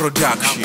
Production.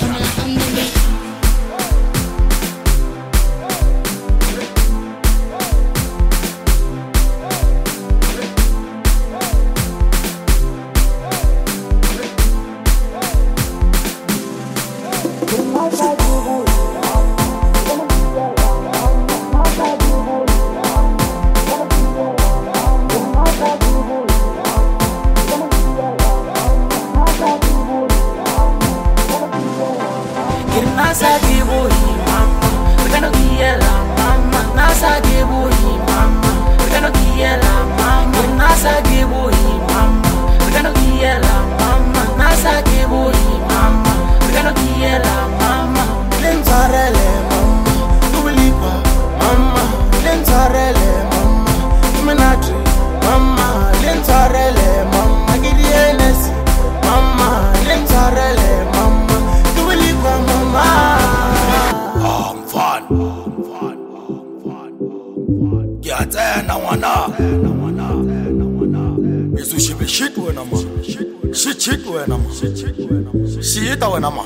Shit wena ma, shit wena ma, shit wena ma.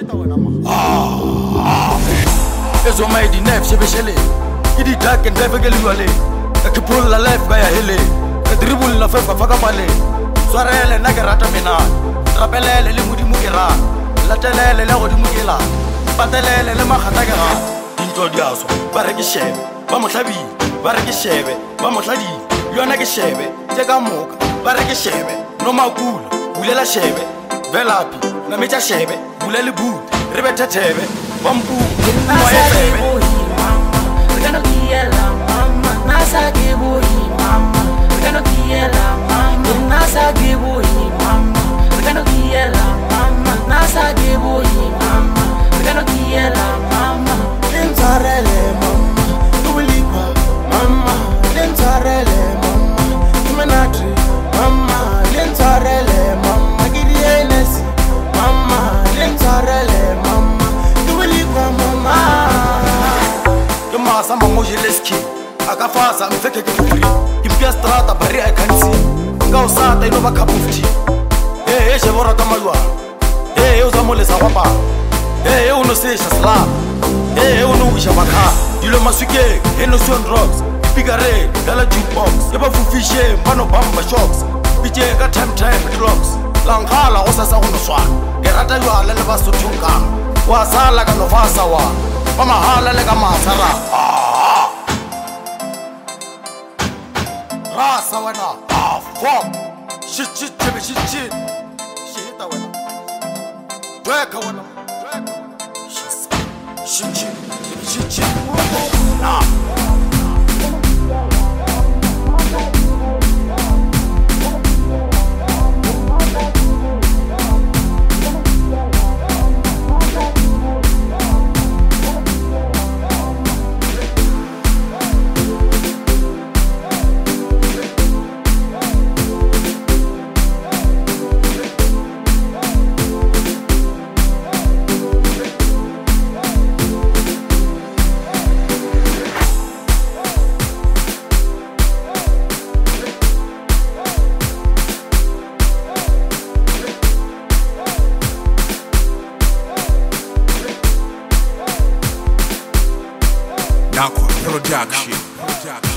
Ezo mai di nef shebeshele, idi dark and never get wale. Akipul la life kaya hele, dribble na fefa faka pale. Swarele na garata mena, rapelele le mudi mukera, latelele le godi mukela, patelele le makhata gara. Dinto diaso, bareki shebe, ba mohlabi, bareki shebe, ba mohladi, yona ke shebe, teka moka. Bareke shebe, no makula, bulela shebe, velapi, na mecha shebe, bulele boot, rebete tebe, bambu, moye tebe. Regano kiela mama, nasa gibuhi mama, regano kiela mama, nasa gibuhi mama, regano kiela mama, nasa gibuhi mama, regano kiela mama. Lentarele mama, tulipa mama, lentarele mama, tumenatri. Mama, lentarele mama, gidienesi. Mama, lentarele mama, tulipa mama. Yoma sama mojeleski, akafasa mfeke kifuri. Kimpia strata bari I can see. Nga usata ino baka mufti. Shevora kamalwa. Uzamole sawapa. Uno sesha slap. Uno wisha baka. Dilo masuke, no son drugs. Pigare, dala jukebox. Yaba fufishe, mbano bamba shocks. Piche ka time clocks. Langhala osasa unoswa. Gerata ywa le baso tunga. Wasala ka novasa wa. Mama hala le ka masara. Rasa wana. Fuck. Shit. Shit wana. Weka wana. Shit. Nah. Production.